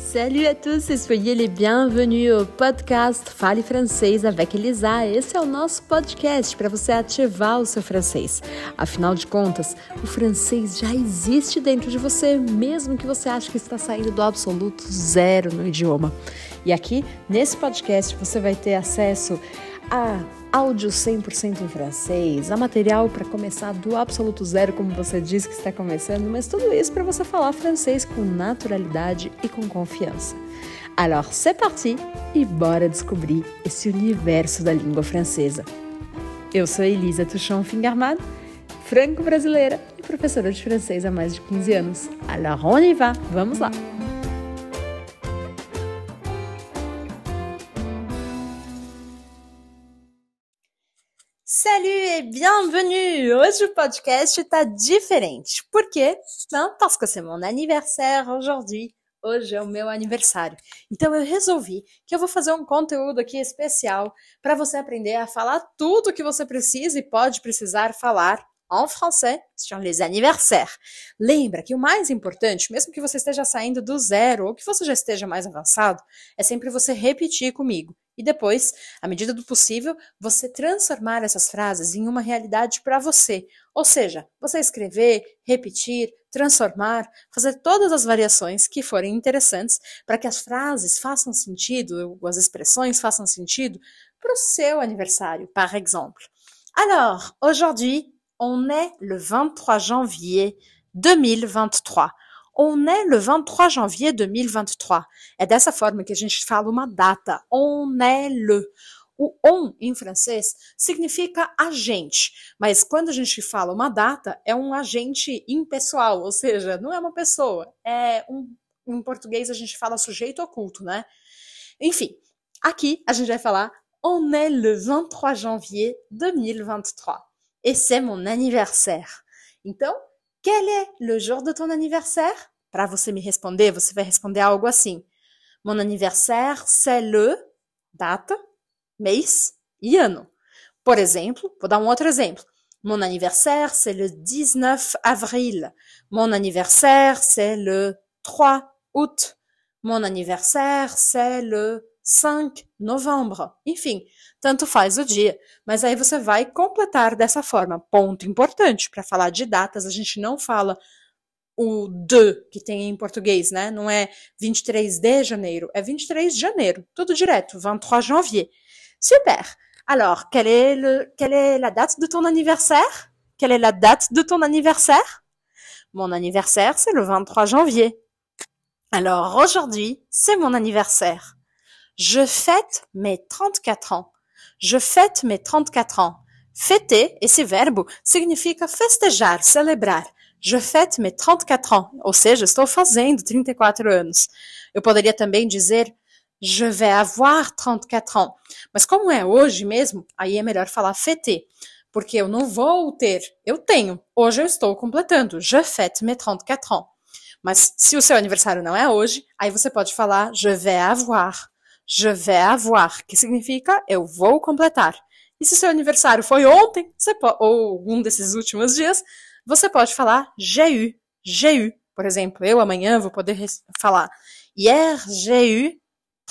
Salut à tous et soyez les bienvenus au podcast Fale Francês avec Elisa. Esse é o nosso podcast para você ativar o seu francês. Afinal de contas, o francês já existe dentro de você, mesmo que você ache que está saindo do absoluto zero no idioma. E aqui, nesse podcast, você vai ter acesso a áudio 100% em francês, a material para começar do absoluto zero, como você disse que está começando, mas tudo isso para você falar francês com naturalidade e com confiança. Alors, c'est parti e bora descobrir esse universo da língua francesa. Eu sou Elisa Tuchon-Fingerman, franco-brasileira e professora de francês há mais de 15 anos. Alors, on y va! Vamos lá! Salut et bienvenue! Hoje o podcast tá diferente. Por quê? Não, parce que c'est mon anniversaire aujourd'hui. Hoje é o meu aniversário. Então eu resolvi que eu vou fazer um conteúdo aqui especial para você aprender a falar tudo que você precisa e pode precisar falar en français sur les anniversaires. Lembra que o mais importante, mesmo que você esteja saindo do zero ou que você já esteja mais avançado, é sempre você repetir comigo. E depois, à medida do possível, você transformar essas frases em uma realidade para você. Ou seja, você escrever, repetir, transformar, fazer todas as variações que forem interessantes para que as frases façam sentido, as expressões façam sentido para o seu aniversário, par exemple. Alors, aujourd'hui, on est le 23 janvier 2023. On est le 23 janvier 2023. É dessa forma que a gente fala uma data. On est le. O on, em francês, significa agente. Mas quando a gente fala uma data, é um agente impessoal, ou seja, não é uma pessoa. Em português a gente fala sujeito oculto, né? Enfim, aqui a gente vai falar on est le 23 janvier 2023. Et c'est mon anniversaire. Então, quel est le jour de ton anniversaire? Para você me responder, você vai responder algo assim. Mon anniversaire, c'est le... Data, mês e ano. Por exemplo, vou dar um outro exemplo. Mon anniversaire, c'est le 19 avril. Mon anniversaire, c'est le 3 août. Mon anniversaire, c'est le 5 novembro. Enfim, tanto faz o dia. Mas aí você vai completar dessa forma. Ponto importante, para falar de datas, a gente não fala o de que tem em português, né? Não é 23 de janeiro, é 23 de janeiro. Tudo direto, 23 janvier. Super! Alors, quelle est la date de ton anniversaire? Quelle est la date de ton anniversaire? Mon anniversaire, c'est le 23 janvier. Alors, aujourd'hui, c'est mon anniversaire. Je fête mes 34 ans. Je fête mes 34 ans. Fêter, esse verbo, significa festejar, celebrar. Je fête mes 34 ans, ou seja, estou fazendo 34 anos. Eu poderia também dizer je vais avoir 34 ans. Mas como é hoje mesmo, aí é melhor falar fêter, porque eu não vou ter, eu tenho. Hoje eu estou completando. Je fête mes 34 ans. Mas se o seu aniversário não é hoje, aí você pode falar je vais avoir. Je vais avoir, que significa eu vou completar. E se seu aniversário foi ontem, ou um desses últimos dias, você pode falar j'ai eu, j'ai eu. Por exemplo, eu amanhã vou poder falar hier j'ai eu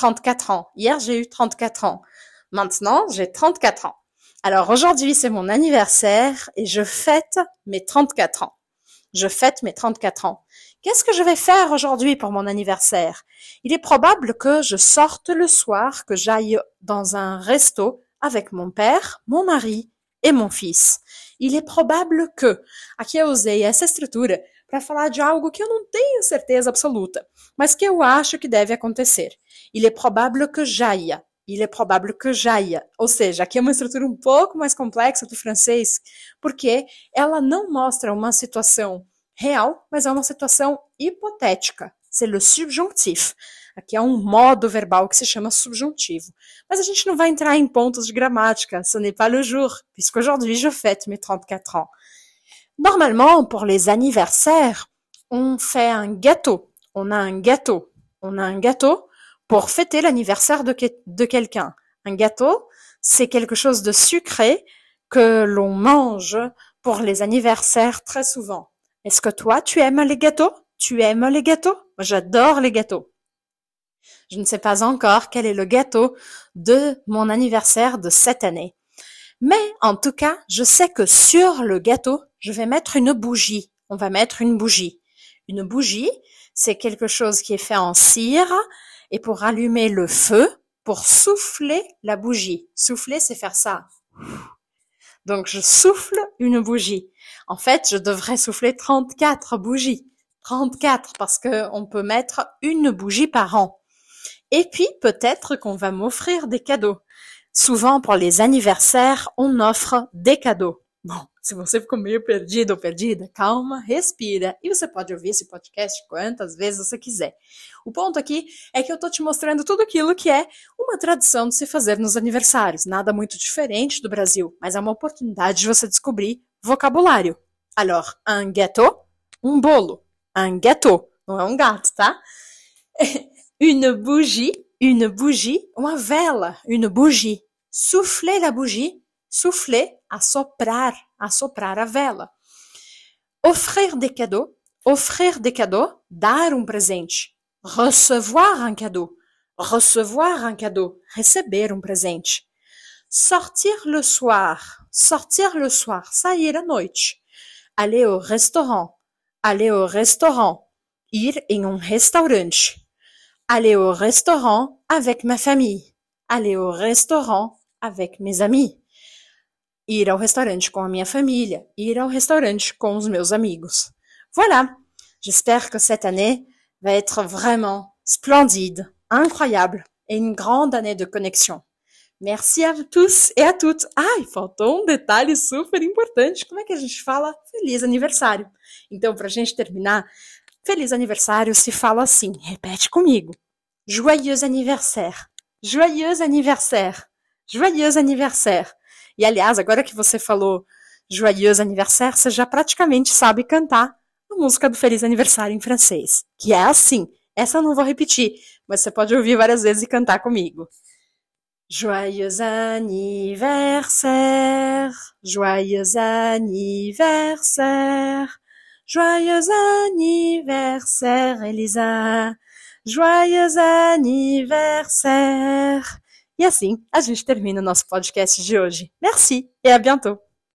34 ans. Hier j'ai eu 34 ans. Maintenant, j'ai 34 ans. Alors aujourd'hui, c'est mon anniversaire et je fête mes 34 ans. Je fête mes 34 ans. Qu'est-ce que je vais faire aujourd'hui pour mon anniversaire? Il est probable que je sorte le soir, que j'aille dans un resto avec mon père, mon mari et mon fils. Il est probable que... Aqui eu usei essa estrutura para falar de algo que eu não tenho certeza absoluta, mas que eu acho que deve acontecer. Il est probable que j'aille. Il est probable que j'aille. Ou seja, aqui é uma estrutura um pouco mais complexa do francês, porque ela não mostra uma situação real, mas é uma situação hipotética. C'est le subjonctif. Aqui é um modo verbal que se chama subjuntivo. Mas a gente não vai entrar em pontos de gramática. Ce n'est pas le jour, puisqu'aujourd'hui je fête mes 34 ans. Normalement, pour les anniversaires, on fait un gâteau. On a un gâteau. On a un gâteau pour fêter l'anniversaire de quelqu'un. Un gâteau, c'est quelque chose de sucré que l'on mange pour les anniversaires très souvent. Est-ce que toi, tu aimes les gâteaux? Tu aimes les gâteaux? Moi, j'adore les gâteaux. Je ne sais pas encore quel est le gâteau de mon anniversaire de cette année. Mais en tout cas, je sais que sur le gâteau, je vais mettre une bougie. On va mettre une bougie. Une bougie, c'est quelque chose qui est fait en cire et pour allumer le feu, pour souffler la bougie. Souffler, c'est faire ça. Donc, je souffle une bougie. En fait, je devrais souffler 34 bougies. 34 parce que on peut mettre une bougie par an. Et puis, peut-être qu'on va m'offrir des cadeaux. Souvent, pour les anniversaires, on offre des cadeaux. Bom, se você ficou meio perdido ou perdida, calma, respira. E você pode ouvir esse podcast quantas vezes você quiser. O ponto aqui é que eu tô te mostrando tudo aquilo que é uma tradição de se fazer nos aniversários. Nada muito diferente do Brasil, mas é uma oportunidade de você descobrir vocabulário. Alors, un gâteau, um bolo. Un gâteau, não é um gato, tá? Une bougie, uma vela, une bougie. Souffler la bougie, souffler, assoprar a vela. Offrir des cadeaux, dar um presente. Recevoir un cadeau, receber um presente. Sortir le soir, sair à noite. Aller au restaurant, ir em um restaurante. Aller au restaurant avec ma famille. Aller au restaurant avec mes amis. Ir ao restaurante com a minha família. Ir ao restaurante com os meus amigos. Voilà. J'espère que cette année va être vraiment splendide, incroyable et une grande année de connexion. Merci a tous e a toutes. Ai, faltou um detalhe super importante. Como é que a gente fala feliz aniversário? Então, pra gente terminar, feliz aniversário se fala assim, repete comigo. Joyeux anniversaire, joyeux anniversaire, joyeux anniversaire. E aliás, agora que você falou joyeux anniversaire, você já praticamente sabe cantar a música do feliz aniversário em francês, que é assim. Essa eu não vou repetir, mas você pode ouvir várias vezes e cantar comigo. Joyeux anniversaire, joyeux anniversaire, joyeux anniversaire, Elisa. Joyeux anniversaire! E assim, a gente termina o nosso podcast de hoje. Merci et à bientôt!